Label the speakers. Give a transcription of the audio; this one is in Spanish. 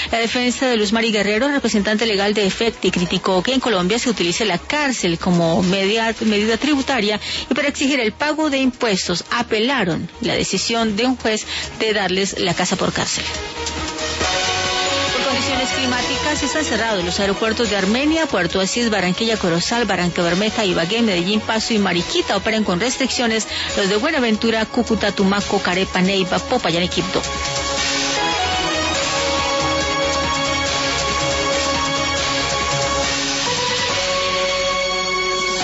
Speaker 1: La defensa de Luz Mari Guerrero, representante legal de Efecti, criticó que en Colombia se utilice la cárcel como medida tributaria y para exigir el pago de impuestos. Apelaron la decisión de un juez de darles la casa por cárcel. Condiciones climáticas están cerrados los aeropuertos de Armenia, Puerto Asís, Barranquilla, Corozal, Barranca Bermeja, Ibagué, Medellín, Pasto y Mariquita. Operan con restricciones los de Buenaventura, Cúcuta, Tumaco, Carepa, Neiva, Popayán y Quibdó.